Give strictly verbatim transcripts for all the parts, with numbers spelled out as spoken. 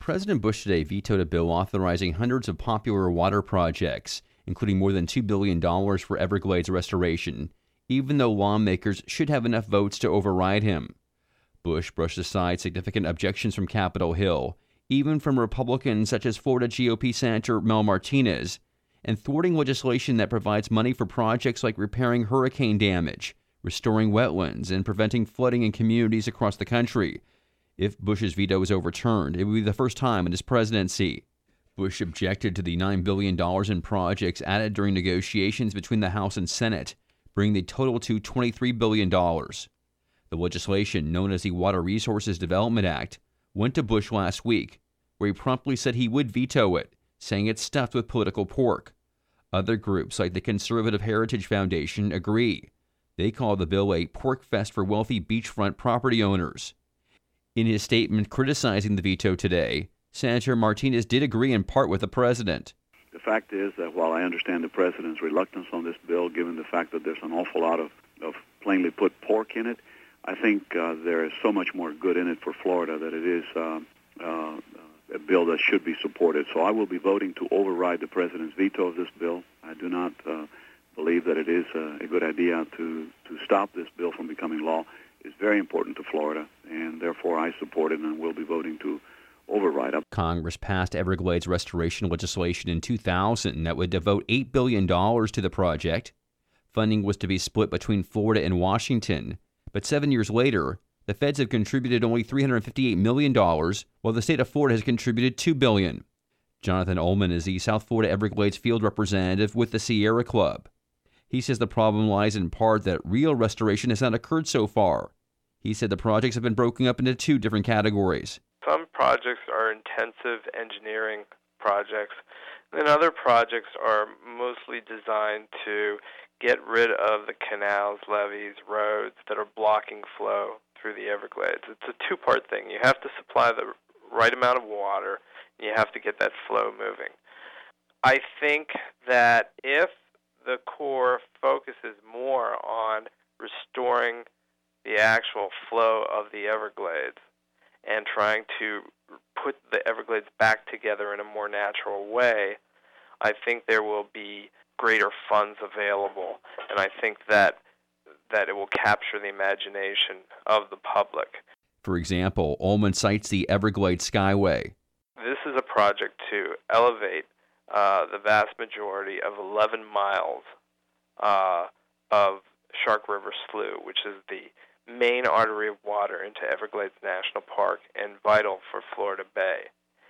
President Bush today vetoed a bill authorizing hundreds of popular water projects, including more than two billion dollars for Everglades restoration, even though lawmakers should have enough votes to override him. Bush brushed aside significant objections from Capitol Hill, even from Republicans such as Florida G O P Senator Mel Martinez, and thwarting legislation that provides money for projects like repairing hurricane damage, restoring wetlands, and preventing flooding in communities across the country. If Bush's veto is overturned, it would be the first time in his presidency. Bush objected to the nine billion dollars in projects added during negotiations between the House and Senate, bringing the total to twenty-three billion dollars. The legislation, known as the Water Resources Development Act, went to Bush last week, where he promptly said he would veto it, saying it's stuffed with political pork. Other groups, like the Conservative Heritage Foundation, agree. They call the bill a pork fest for wealthy beachfront property owners. In his statement criticizing the veto today, Senator Martinez did agree in part with the president. The fact is that while I understand the president's reluctance on this bill, given the fact that there's an awful lot of, of plainly put pork in it, I think uh, there is so much more good in it for Florida that it is uh, uh, a bill that should be supported. So I will be voting to override the president's veto of this bill. I do not uh, believe that it is uh, a good idea to, to stop this bill from becoming law. It's very important to Florida, and therefore I support it and will be voting to override it. Congress passed Everglades restoration legislation in two thousand that would devote eight billion dollars to the project. Funding was to be split between Florida and Washington, but seven years later, the feds have contributed only three hundred fifty-eight million dollars, while the state of Florida has contributed two billion dollars. Jonathan Ullman is the South Florida Everglades field representative with the Sierra Club. He says the problem lies in part that real restoration has not occurred so far. He said the projects have been broken up into two different categories. Some projects are intensive engineering projects, and other projects are mostly designed to get rid of the canals, levees, roads that are blocking flow through the Everglades. It's a two-part thing. You have to supply the right amount of water, and you have to get that flow moving. I think that if the Corps focuses more on restoring the actual flow of the Everglades and trying to put the Everglades back together in a more natural way, I think there will be greater funds available, and I think that that it will capture the imagination of the public. For example, Ullman cites the Everglades Skyway. This is a project to elevate uh, the vast majority of eleven miles uh, of Shark River Slough, which is the main artery of water into Everglades National Park and vital for Florida Bay.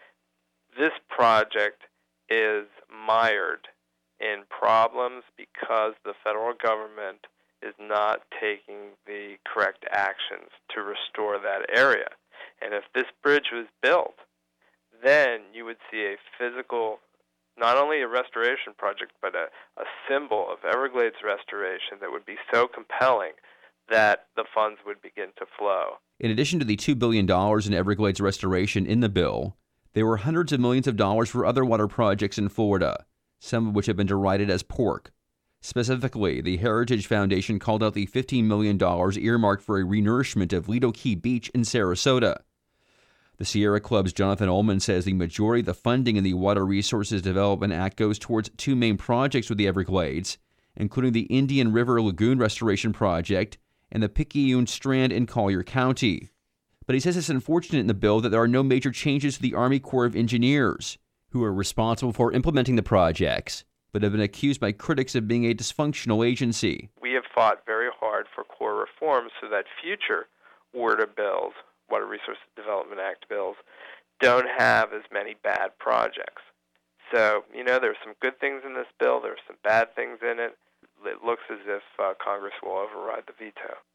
This project is mired in problems because the federal government is not taking the correct actions to restore that area. And if this bridge was built, then you would see a physical, not only a restoration project, but a, a symbol of Everglades restoration that would be so compelling that the funds would begin to flow. In addition to the two billion dollars in Everglades restoration in the bill, there were hundreds of millions of dollars for other water projects in Florida, some of which have been derided as pork. Specifically, the Heritage Foundation called out the fifteen million dollars earmarked for a renourishment of Lido Key Beach in Sarasota. The Sierra Club's Jonathan Ullman says the majority of the funding in the Water Resources Development Act goes towards two main projects with the Everglades, including the Indian River Lagoon Restoration Project and the Picayune Strand in Collier County. But he says it's unfortunate in the bill that there are no major changes to the Army Corps of Engineers, who are responsible for implementing the projects, but have been accused by critics of being a dysfunctional agency. We have fought very hard for Corps reforms so that future WRDA bills, Water Resources Development Act bills, don't have as many bad projects. So, you know, there's some good things in this bill, there's some bad things in it. It looks as if uh, Congress will override the veto.